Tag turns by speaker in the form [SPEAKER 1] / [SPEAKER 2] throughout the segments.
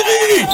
[SPEAKER 1] Schiri!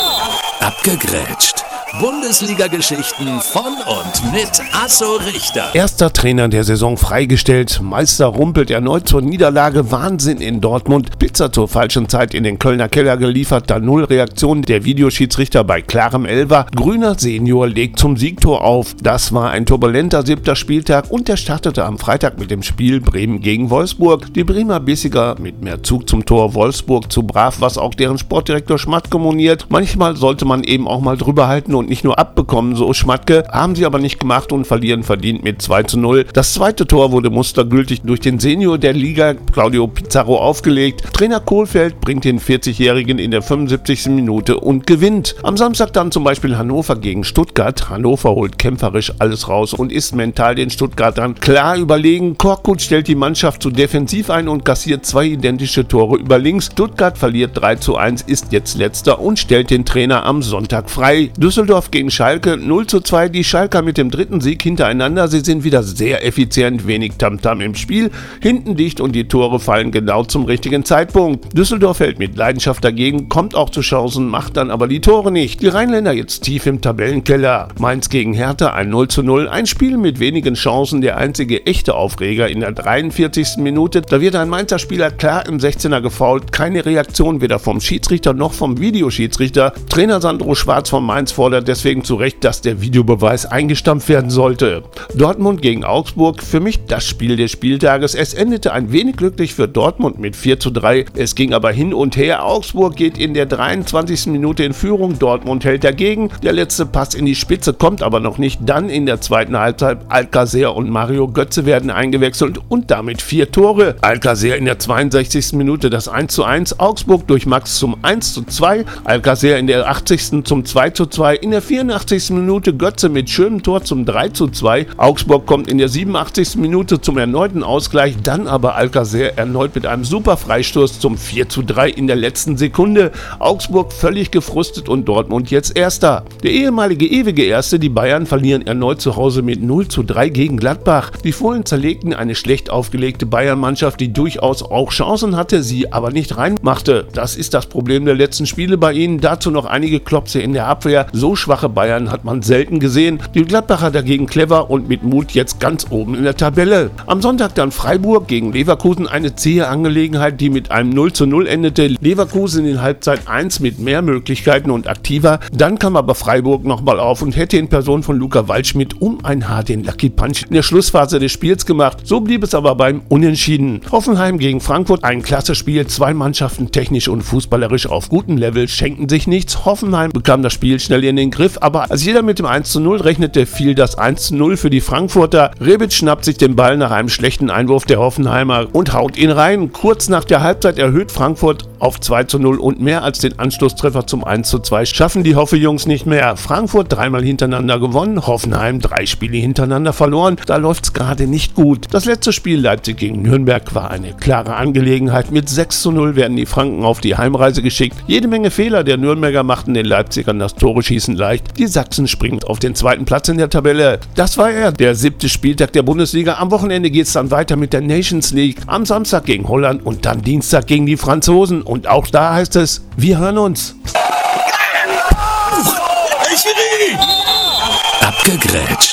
[SPEAKER 1] Abgegrätscht. Bundesliga-Geschichten von und mit Asso Richter.
[SPEAKER 2] Erster Trainer der Saison freigestellt. Meister rumpelt erneut zur Niederlage. Wahnsinn in Dortmund. Pizza zur falschen Zeit in den Kölner Keller geliefert. Da null Reaktion der Videoschiedsrichter bei klarem Elfer. Grüner Senior legt zum Siegtor auf. Das war ein turbulenter 7. Spieltag und der startete am Freitag mit dem Spiel Bremen gegen Wolfsburg. Die Bremer bissiger mit mehr Zug zum Tor. Wolfsburg zu brav, was auch deren Sportdirektor Schmatke moniert. Manchmal sollte man eben auch mal drüber halten und nicht nur abbekommen, so Schmatke, haben sie aber nicht gemacht und verlieren verdient mit 2:0. Das zweite Tor wurde mustergültig durch den Senior der Liga, Claudio Pizarro, aufgelegt. Trainer Kohlfeld bringt den 40-Jährigen in der 75. Minute und gewinnt. Am Samstag dann zum Beispiel Hannover gegen Stuttgart. Hannover holt kämpferisch alles raus und ist mental den Stuttgartern klar überlegen. Korkut stellt die Mannschaft zu defensiv ein und kassiert 2 identische Tore über links. Stuttgart verliert 3:1, ist jetzt letzter und stellt den Trainer am Sonntag frei. Düsseldorf gegen Schalke 0:2, die Schalker mit dem 3. Sieg hintereinander. Sie sind wieder sehr effizient, wenig Tamtam im Spiel, hinten dicht und die Tore fallen genau zum richtigen Zeitpunkt. Düsseldorf hält mit Leidenschaft dagegen, kommt auch zu Chancen, macht dann aber die Tore nicht. Die Rheinländer jetzt tief im Tabellenkeller. Mainz gegen Hertha ein 0:0, ein Spiel mit wenigen Chancen, der einzige echte Aufreger in der 43. Minute. Da wird ein Mainzer Spieler klar im 16er gefoult, keine Reaktion weder vom Schiedsrichter noch vom Videoschiedsrichter. Trainer Sandro Schwarz von Mainz fordert deswegen zu Recht, dass der Videobeweis eingestampft werden sollte. Dortmund gegen Augsburg, für mich das Spiel des Spieltages. Es endete ein wenig glücklich für Dortmund mit 4:3. Es ging aber hin und her. Augsburg geht in der 23. Minute in Führung. Dortmund hält dagegen. Der letzte Pass in die Spitze kommt aber noch nicht. Dann in der zweiten Halbzeit Alcacer und Mario Götze werden eingewechselt und damit 4 Tore. Alcacer in der 62. Minute das 1:1. Augsburg durch Max zum 1:2. Alcacer in der 80. zum 2:2. In der 84. Minute Götze mit schönem Tor zum 3:2. Augsburg kommt in der 87. Minute zum erneuten Ausgleich, dann aber Alcacer erneut mit einem super Freistoß zum 4:3 in der letzten Sekunde. Augsburg völlig gefrustet und Dortmund jetzt Erster. Der ehemalige ewige Erste, die Bayern, verlieren erneut zu Hause mit 0:3 gegen Gladbach. Die Fohlen zerlegten eine schlecht aufgelegte Bayern-Mannschaft, die durchaus auch Chancen hatte, sie aber nicht reinmachte. Das ist das Problem der letzten Spiele bei ihnen. Dazu noch einige Klopse in der Abwehr. So schwache Bayern hat man selten gesehen. Die Gladbacher dagegen clever und mit Mut jetzt ganz oben in der Tabelle. Am Sonntag dann Freiburg gegen Leverkusen, eine zähe Angelegenheit, die mit einem 0:0 endete. Leverkusen in Halbzeit 1 mit mehr Möglichkeiten und aktiver. Dann kam aber Freiburg nochmal auf und hätte in Person von Luca Waldschmidt um ein Haar den Lucky Punch in der Schlussphase des Spiels gemacht. So blieb es aber beim Unentschieden. Hoffenheim gegen Frankfurt, ein klasse Spiel. 2 Mannschaften technisch und fußballerisch auf gutem Level, schenken sich nichts. Hoffenheim bekam das Spiel schnell in den Griff, aber als jeder mit dem 1:0 rechnete, fiel das 1:0 für die Frankfurter. Rebic schnappt sich den Ball nach einem schlechten Einwurf der Hoffenheimer und haut ihn rein. Kurz nach der Halbzeit erhöht Frankfurt auf 2:0 und mehr als den Anschlusstreffer zum 1:2 schaffen die Hoffe-Jungs nicht mehr. Frankfurt 3-mal hintereinander gewonnen, Hoffenheim 3 Spiele hintereinander verloren. Da läuft's gerade nicht gut. Das letzte Spiel Leipzig gegen Nürnberg war eine klare Angelegenheit. Mit 6:0 werden die Franken auf die Heimreise geschickt. Jede Menge Fehler der Nürnberger machten den Leipzigern das Tore-Schießen leicht. Die Sachsen springen auf den 2. Platz in der Tabelle. Das war der 7. Spieltag der Bundesliga. Am Wochenende geht's dann weiter mit der Nations League. Am Samstag gegen Holland und dann Dienstag gegen die Franzosen. Und auch da heißt es, wir hören uns.
[SPEAKER 1] Abgegrätscht.